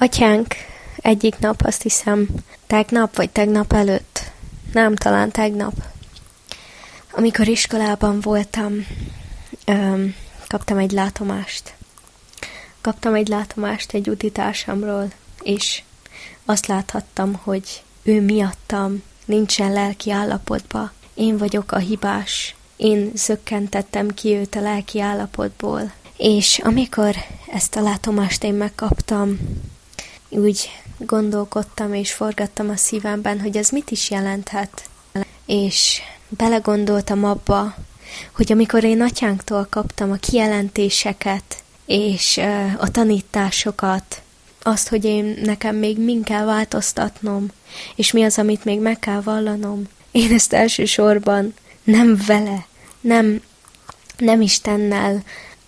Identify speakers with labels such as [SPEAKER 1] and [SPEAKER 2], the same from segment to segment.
[SPEAKER 1] Atyánk egyik nap, azt hiszem, tegnap vagy tegnap előtt, nem, talán tegnap, amikor iskolában voltam, kaptam egy látomást. Kaptam egy látomást egy utitársamról, és azt láthattam, hogy ő miattam nincsen lelki állapotban. Én vagyok a hibás. Én zökkentettem ki őt a lelki állapotból. És amikor ezt a látomást én megkaptam, úgy gondolkodtam és forgattam a szívemben, hogy ez mit is jelenthet. És belegondoltam abba, hogy amikor én atyánktól kaptam a kijelentéseket, és a tanításokat, azt, hogy nekem még min kell változtatnom, és mi az, amit még meg kell vallanom, én ezt elsősorban nem vele, nem Istennel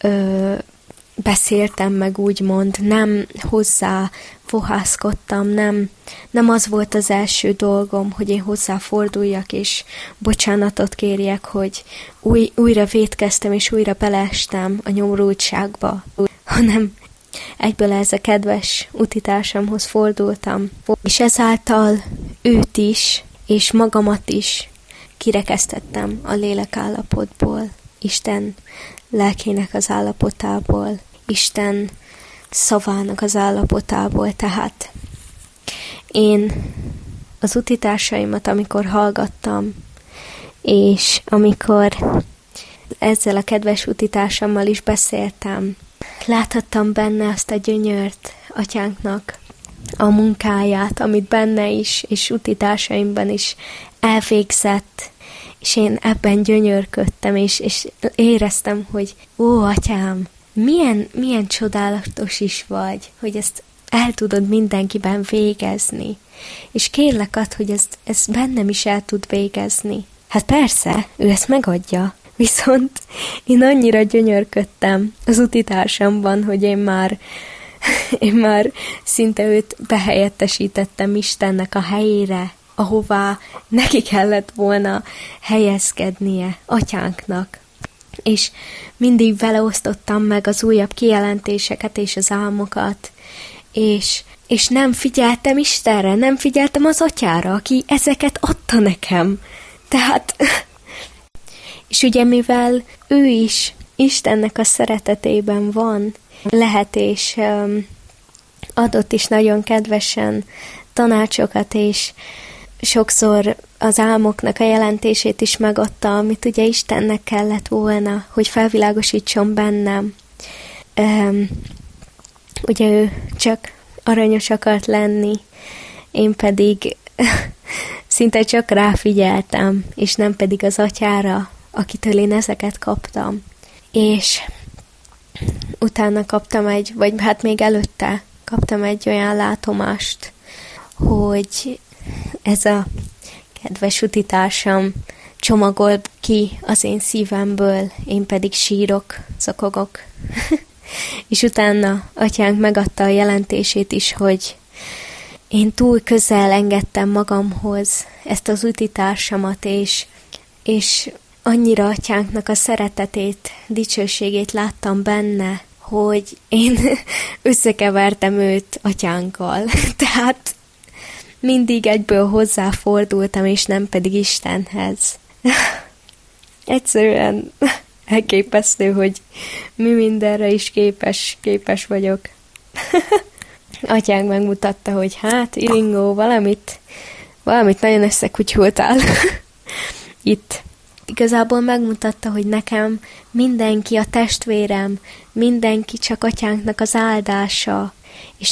[SPEAKER 1] beszéltem meg, úgymond, nem hozzá fohászkodtam, nem az volt az első dolgom, hogy én hozzá forduljak, és bocsánatot kérjek, hogy újra vétkeztem, és újra beleestem a nyomorultságba, hanem egyből ez a kedves utitársamhoz fordultam, és ezáltal őt is, és magamat is kirekesztettem a lélek állapotból, Isten lelkének az állapotából, Isten szavának az állapotából. Tehát én az utitársaimat, amikor hallgattam, és amikor ezzel a kedves utitársammal is beszéltem, láthattam benne azt a gyönyört atyánknak a munkáját, amit benne is, és utitársaimban is elvégzett, és én ebben gyönyörködtem, és éreztem, hogy ó, atyám, milyen csodálatos is vagy, hogy ezt el tudod mindenkiben végezni. És kérlek add, hogy ezt bennem is el tud végezni. Hát persze, ő ezt megadja. Viszont én annyira gyönyörködtem az utitársamban, hogy én már szinte őt behelyettesítettem Istennek a helyére, ahová neki kellett volna helyezkednie, atyánknak. És mindig vele osztottam meg az újabb kijelentéseket és az álmokat, és nem figyeltem Istenre, nem figyeltem az atyára, aki ezeket adta nekem. Tehát, és ugye mivel ő is Istennek a szeretetében van, lehet és adott is nagyon kedvesen tanácsokat, és sokszor az álmoknak a jelentését is megadta, amit ugye Istennek kellett volna, hogy felvilágosítson bennem. Ugye ő csak aranyos akart lenni, én pedig szinte csak ráfigyeltem, és nem pedig az atyára, akitől én ezeket kaptam. És utána kaptam vagy hát még előtte kaptam egy olyan látomást, hogy ez a kedves utitársam csomagol ki az én szívemből, én pedig sírok, zokogok. És utána atyánk megadta a jelentését is, hogy én túl közel engedtem magamhoz ezt az utitársamat, és annyira atyánknak a szeretetét, dicsőségét láttam benne, hogy én összekevertem őt atyánkkal. Tehát mindig egyből hozzáfordultam, és nem pedig Istenhez. Egyszerűen elképesztő, hogy mi mindenre is képes vagyok. Atyánk megmutatta, hogy hát, Iringó, valamit nagyon összekutyultál. Itt. Igazából megmutatta, hogy nekem mindenki a testvérem, mindenki csak atyánknak az áldása, és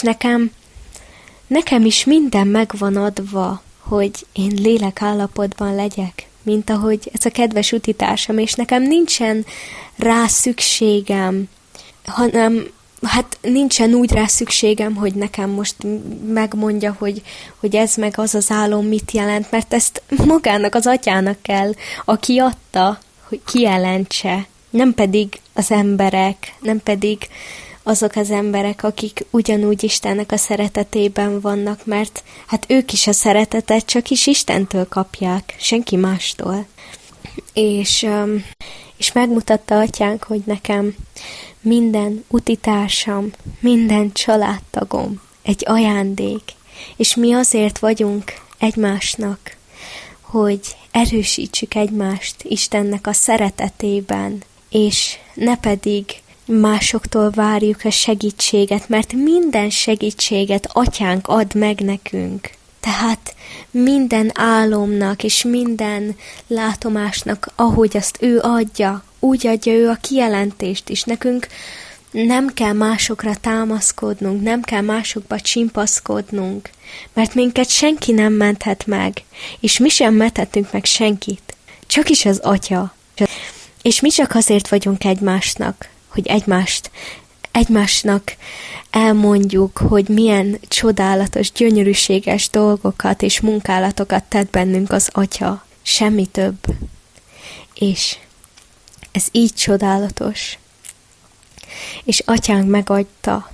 [SPEAKER 1] nekem is minden megvan adva, hogy én lélek állapotban legyek, mint ahogy ez a kedves utitársam, és nekem nincsen rá szükségem, hanem hát nincsen úgy rá szükségem, hogy nekem most megmondja, hogy ez meg az az álom mit jelent, mert ezt magának, az atyának kell, aki adta, hogy kijelentse, nem pedig az emberek, nem pedig azok az emberek, akik ugyanúgy Istennek a szeretetében vannak, mert hát ők is a szeretetet csak is Istentől kapják, senki mástól. És megmutatta atyánk, hogy nekem minden utitársam, minden családtagom egy ajándék, és mi azért vagyunk egymásnak, hogy erősítsük egymást Istennek a szeretetében, és ne pedig másoktól várjuk a segítséget, mert minden segítséget Atyánk ad meg nekünk. Tehát minden álomnak és minden látomásnak, ahogy azt ő adja, úgy adja ő a kijelentést is. Nekünk nem kell másokra támaszkodnunk, nem kell másokba csimpaszkodnunk, mert minket senki nem menthet meg, és mi sem menthetünk meg senkit, csak is az Atya. És mi csak azért vagyunk egymásnak, hogy egymásnak elmondjuk, hogy milyen csodálatos, gyönyörűséges dolgokat és munkálatokat tett bennünk az Atya. Semmi több. És ez így csodálatos. És Atyánk megadta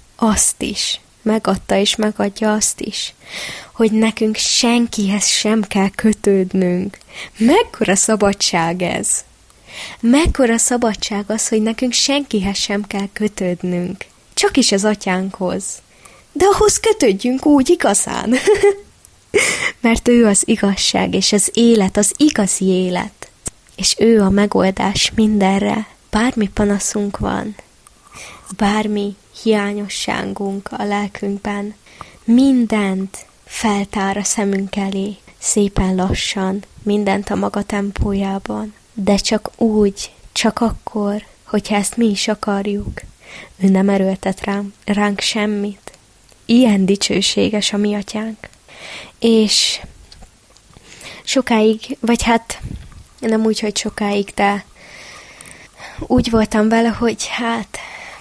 [SPEAKER 1] és megadja azt is, hogy nekünk senkihez sem kell kötődnünk. Mekkora szabadság ez! Mekkora szabadság az, hogy nekünk senkihez sem kell kötődnünk. Csak is az Atyánkhoz. De ahhoz kötődjünk úgy igazán. Mert ő az igazság, és az élet, az igazi élet. És ő a megoldás mindenre. Bármi panaszunk van, bármi hiányosságunk a lelkünkben, mindent feltár a szemünk elé, szépen lassan, mindent a maga tempójában. De csak úgy, csak akkor, hogyha ezt mi is akarjuk. Ő nem erőltet ránk semmit. Ilyen dicsőséges a mi Atyánk. És sokáig, vagy hát nem úgy, hogy sokáig, de úgy voltam vele, hogy hát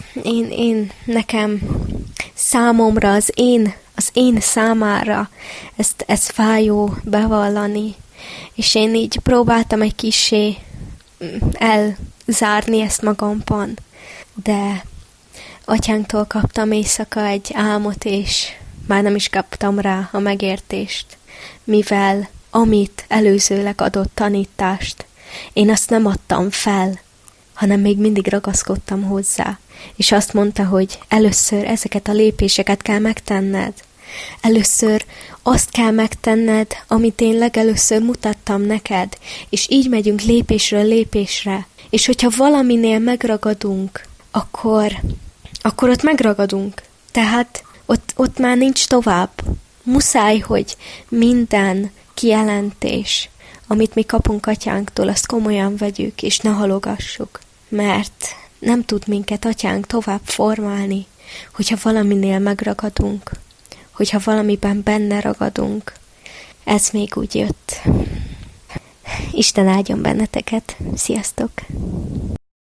[SPEAKER 1] nekem számomra, az én számára ez fájó bevallani. És én így próbáltam egy kissé elzárni ezt magamban. De Atyánktól kaptam éjszaka egy álmot, és már nem is kaptam rá a megértést, mivel amit előzőleg adott tanítást, én azt nem adtam fel, hanem még mindig ragaszkodtam hozzá. És azt mondta, hogy először ezeket a lépéseket kell megtenned. Először azt kell megtenned, amit én legelőször mutattam neked, és így megyünk lépésről lépésre. És hogyha valaminél megragadunk, akkor ott megragadunk. Tehát ott már nincs tovább. Muszáj, hogy minden kijelentés, amit mi kapunk Atyánktól, azt komolyan vegyük, és ne halogassuk. Mert nem tud minket Atyánk tovább formálni, hogyha valaminél megragadunk, hogyha valamiben benne ragadunk. Ez még úgy jött. Isten áldjon benneteket. Sziasztok!